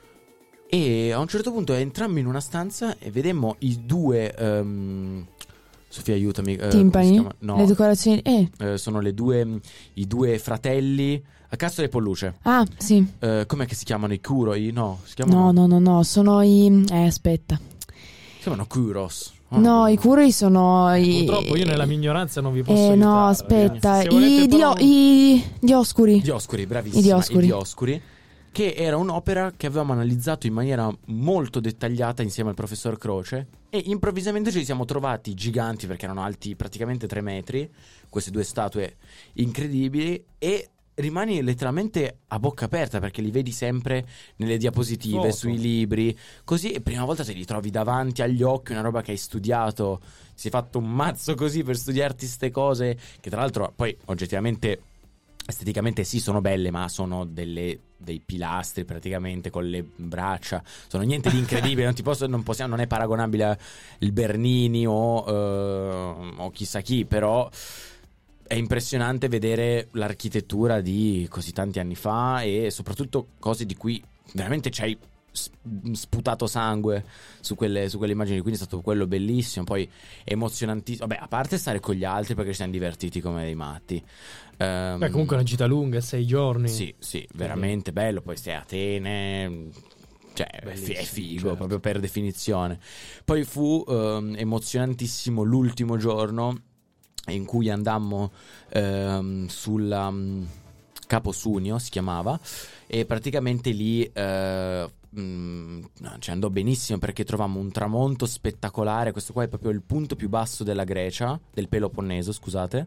e a un certo punto entrammo in una stanza e vedemmo i due um, Sofia aiutami, eh, come si Timpani? chiama? No, Le decorazioni? Eh. eh, sono le due, i due fratelli a Castro e Polluce. Ah, sì. Eh, com'è che si chiamano? I Kuroi? No, si chiamano, No, no, no, no, sono i... Eh, aspetta. si chiamano Kuros. No, i Kuroi sono i... Purtroppo io nella mia ignoranza non vi posso Eh, aiutare. no, aspetta, ragazzi. Se volete i, però- dio- i Dioscuri. Dioscuri, bravissima, I Dioscuri. i Dioscuri, che era un'opera che avevamo analizzato in maniera molto dettagliata insieme al professor Croce, e improvvisamente ci siamo trovati giganti, perché erano alti praticamente tre metri, queste due statue incredibili, e rimani letteralmente a bocca aperta perché li vedi sempre nelle diapositive, Foto. sui libri, così, e prima volta te li trovi davanti agli occhi, una roba che hai studiato, si è fatto un mazzo così per studiarti ste cose, che tra l'altro poi oggettivamente esteticamente sì sono belle, ma sono delle, dei pilastri praticamente con le braccia, sono niente di incredibile. non ti posso, non possiamo, non è paragonabile al Bernini o, eh, o chissà chi, però è impressionante vedere l'architettura di così tanti anni fa, e soprattutto cose di cui veramente c'hai sputato sangue su quelle, su quelle immagini, quindi è stato quello bellissimo, poi emozionantissimo. Vabbè, a parte stare con gli altri perché ci siamo divertiti come dei matti. Um, Beh, comunque una gita lunga, sei giorni. Sì, sì, veramente bello. Poi stai a Atene, cioè è fi- è figo, certo. proprio per definizione. Poi fu um, emozionantissimo l'ultimo giorno in cui andammo um, sulla um, Capo Sunio si chiamava, e praticamente lì eh, mh, ci andò benissimo perché trovammo un tramonto spettacolare. Questo qua è proprio il punto più basso della Grecia, del Peloponneso, scusate,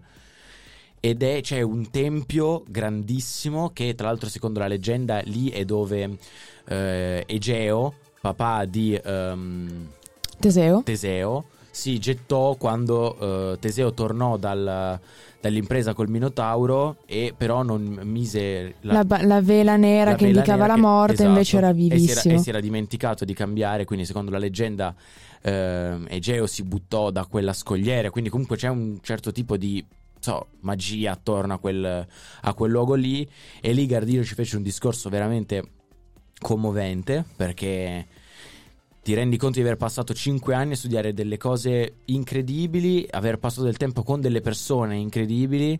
ed è c'è un tempio grandissimo che tra l'altro secondo la leggenda lì è dove eh, Egeo, papà di um, Teseo. Teseo si gettò quando uh, Teseo tornò dal, dall'impresa col Minotauro, e però non mise la, la, la vela nera la che vela indicava nera la che, morte, esatto, invece era vivissimo. E si era, e si era dimenticato di cambiare, quindi secondo la leggenda eh, Egeo si buttò da quella scogliera, quindi comunque c'è un certo tipo di so, magia attorno a quel, a quel luogo lì. E lì Gardino ci fece un discorso veramente commovente, perché ti rendi conto di aver passato cinque anni a studiare delle cose incredibili, aver passato del tempo con delle persone incredibili,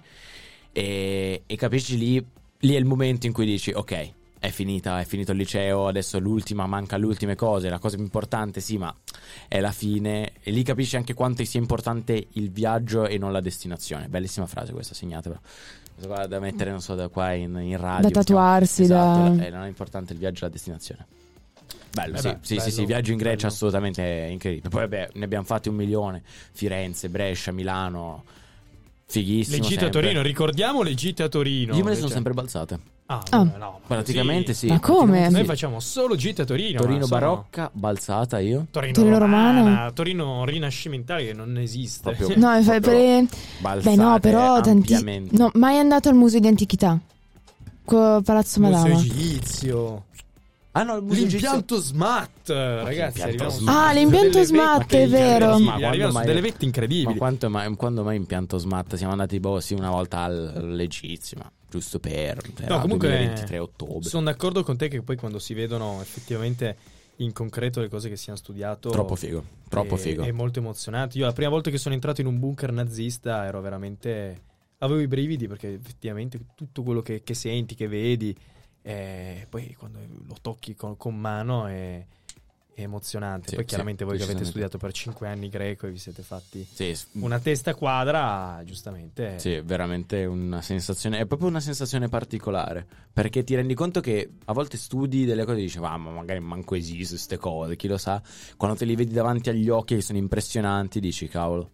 e, e capisci lì, lì è il momento in cui dici ok, è finita, è finito il liceo, adesso l'ultima, manca le ultime cose, la cosa più importante sì, ma è la fine. E lì capisci anche quanto sia importante il viaggio e non la destinazione. Bellissima frase questa, segnatela. Questa qua da mettere, non so, da qua in, in radio. Da tatuarsi, esatto, da... eh, non è importante il viaggio e la destinazione. Bello, eh sì, beh, sì, bello, sì, sì, viaggio in Grecia bello. assolutamente incredibile. Poi vabbè, ne abbiamo fatti un milione. Firenze, Brescia, Milano, fighissimo. Le gite sempre. a Torino, ricordiamo le gite a Torino. Io me le sono Cioè- sempre balzate. Ah, Ah. vabbè, no, ma Praticamente così- sì. Ma come? praticamente Noi sì. facciamo solo gite a Torino. Torino ma sono- barocca, balzata io. Torino, Torino romana, romana. Torino rinascimentale che non esiste. Proprio- No, fa- proprio per... balzate Beh no, però tanti... ampiamente. No, mai andato al museo di antichità? Co- Palazzo Madama. Museo egizio. Ah no, il museo egizio- L'impianto SMAT, ragazzi. l'impianto arriviamo su- SMAT? Ah, su l'impianto delle SMAT, vette è vero. incredibili, Ma quando arriviamo su mai- delle vette incredibili. Ma quanto mai, quando mai impianto SMAT? Siamo andati boh, sì, una volta al- all'Egizio, ma giusto per era No, comunque duemilaventitré ottobre. sono d'accordo con te che poi quando si vedono effettivamente in concreto le cose che si hanno studiato, Troppo figo, troppo è, figo. è molto emozionante. Io la prima volta che sono entrato in un bunker nazista ero veramente, avevo i brividi, perché effettivamente tutto quello che, che senti, che vedi, eh, poi quando lo tocchi con, con mano è, è emozionante. Sì, Poi sì, chiaramente voi che avete decisamente. studiato per cinque anni greco e vi siete fatti Sì, s- una testa quadra, giustamente. Sì, è veramente una sensazione, è proprio una sensazione particolare, perché ti rendi conto che a volte studi delle cose e dici, ma magari manco esistono queste cose, chi lo sa. Quando te li vedi davanti agli occhi che sono impressionanti, dici, cavolo,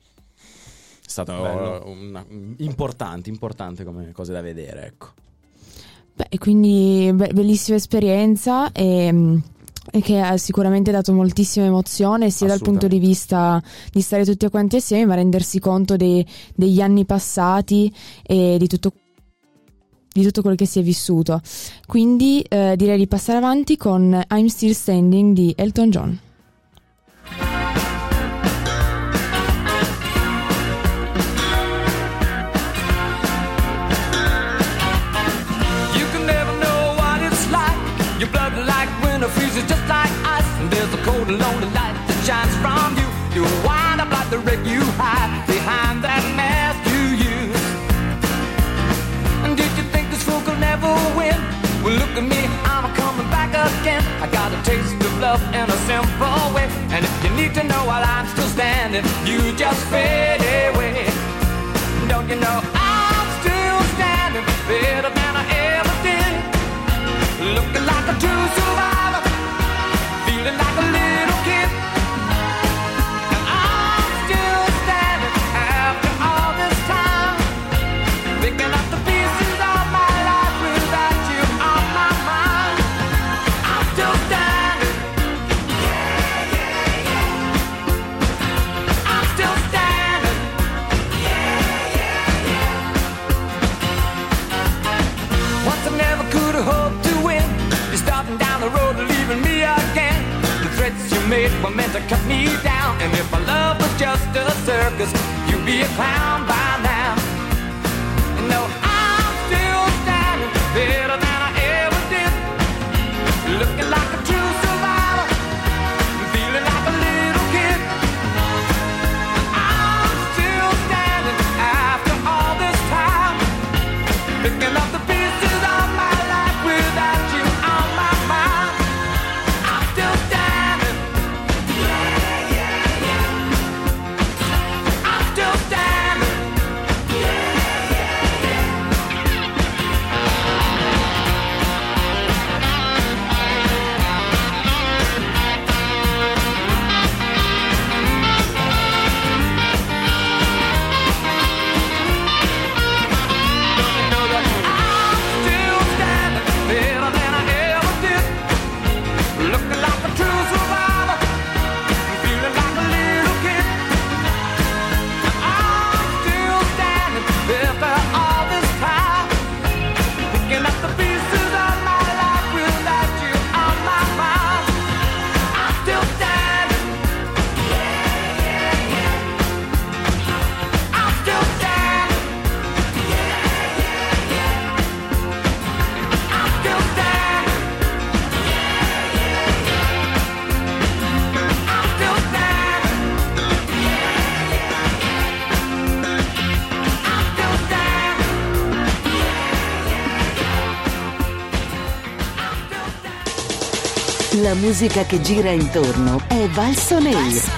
è stato Bello. una- importante, importante come cose da vedere, ecco. Beh, e quindi be- bellissima esperienza e, e che ha sicuramente dato moltissima emozione sia dal punto di vista di stare tutti quanti assieme, ma rendersi conto dei- degli anni passati e di tutto, di tutto quello che si è vissuto. Quindi eh, direi di passare avanti con I'm Still Standing di Elton John. You can never know what it's like. Your blood like winter freezes just like ice. And there's a cold and lonely light that shines from you. You wind up like the wreck you hide behind that mask you use. And did you think this fool could never win? Well, look at me, I'm coming back again. I got a taste of love in a simple way. And if you need to know while I'm still standing, you just fade away. Don't you know I'm still standing better than I ever did? Looking like a true survivor, feeling like a little kid. And I'm still standing after all this time, picking up the pieces of my life without you on my mind. I'm still standing. Yeah, yeah, yeah. I'm still standing. Yeah, yeah, yeah. Once I never could have hoped to win. You're starting down the road and leaving me again. The threats you made were meant to cut me down. And if our love was just a circus, you'd be a clown by now. And no, I'm still standing better than I ever did. Looking like a true survivor, feeling like a little kid. I'm still standing after all this time, picking up the pieces of my life without you on my mind. I'm still standing. Yeah, yeah, yeah. I'm still standing. La musica che gira intorno è Valso Nero.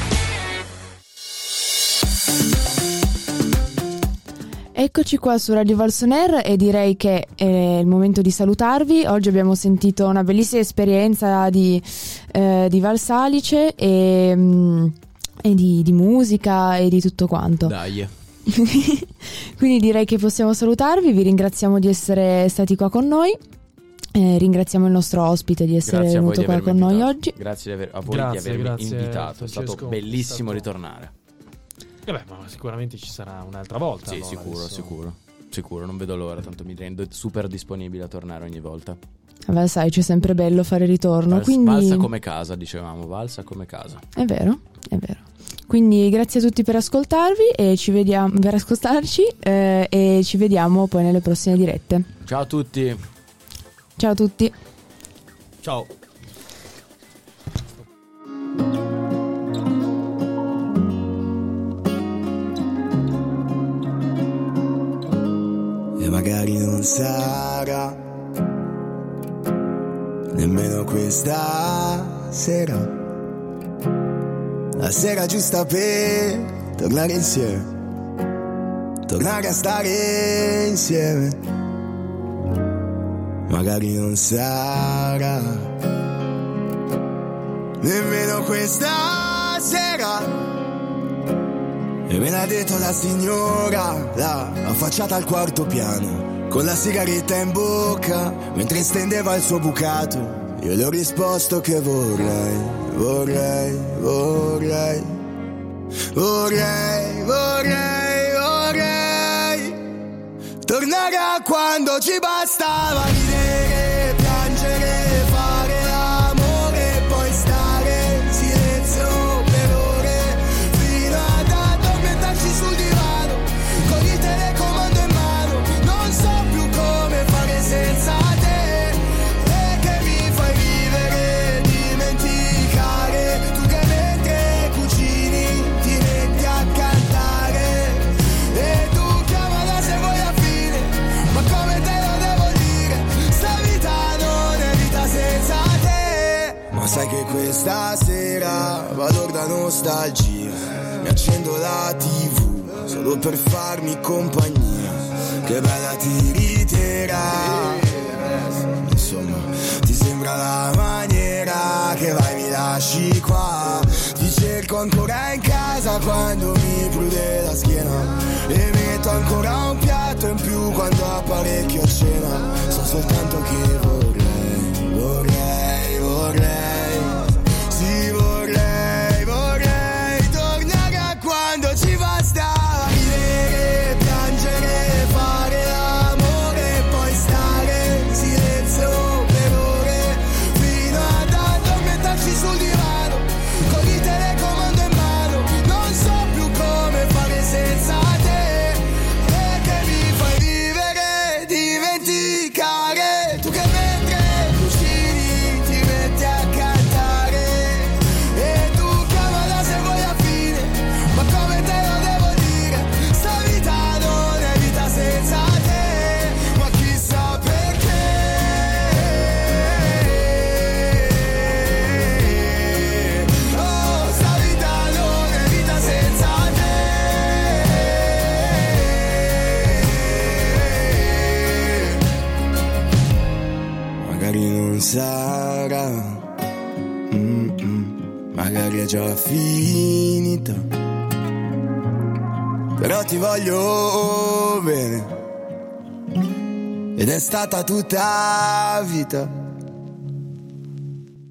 Eccoci qua su Radio Valsoner e direi che è il momento di salutarvi. Oggi abbiamo sentito una bellissima esperienza di, eh, di Valsalice e, mm, e di, di musica e di tutto quanto. Dai. Quindi direi che possiamo salutarvi, vi ringraziamo di essere stati qua con noi. Eh, ringraziamo il nostro ospite di essere Grazie venuto qua con invitato. noi oggi. Grazie di aver, a voi Grazie, di avermi grazie, invitato, è Francesco. stato bellissimo È stato- ritornare. Eh beh, ma sicuramente ci sarà un'altra volta. Sì, allora, sicuro, adesso. sicuro. Sicuro, non vedo l'ora, tanto mi rendo super disponibile a tornare ogni volta. Vabbè, sai, c'è sempre bello fare ritorno. Vals- quindi... Valsa come casa, dicevamo, valsa come casa. È vero, è vero. Quindi grazie a tutti per ascoltarvi e ci vediamo per ascoltarci eh, e ci vediamo poi nelle prossime dirette. Ciao a tutti. Ciao a tutti. Ciao. E magari non sarà nemmeno questa sera la sera giusta per tornare insieme, tornare a stare insieme. Magari non sarà nemmeno questa sera, e me l'ha detto la signora, là, affacciata al quarto piano, con la sigaretta in bocca, mentre stendeva il suo bucato. Io le ho risposto che vorrei, vorrei, vorrei, vorrei, vorrei, vorrei tornare a quando ci bastava ridere, piangere, fare l'amore e poi stare in silenzio per ore, fino ad addormentarci sul divano, con il telecomando in mano. Non so più come fare senza te, e che mi fai vivere, dimenticare, tu che mentre cucini ti metti a cantare, e tu chiamala se vuoi a fine, ma come te lo devo dire, sta vita non è vita senza te. Ma sai che questa sera vado da nostalgia, mi accendo la tivù solo per farmi compagnia, che bella tiritera, insomma ti sembra la maniera che vai mi lasci qua, ti cerco ancora in casa quando mi prude la schiena, e metto ancora un piatto in più quando apparecchio a cena. So soltanto che vorrei, vorrei, vorrei, sì vorrei, vorrei tornare a quando ci bastava ridere, piangere, fare l'amore e poi stare in silenzio per ore, fino ad addormentarci sul divano, con il telecomando in mano. Non so più come fare senza te, e che mi fai vivere, dimenticare, tu che mentre cucini ti metti a cantare, e tu chiamala se vuoi a fine, ma come te lo devo dire, sta vita non è vita senza te, ma chissà perché. Oh, sta vita non è vita senza te. Magari non sarà, mm-mm, magari è già finita, però ti voglio bene, ed è stata tutta vita.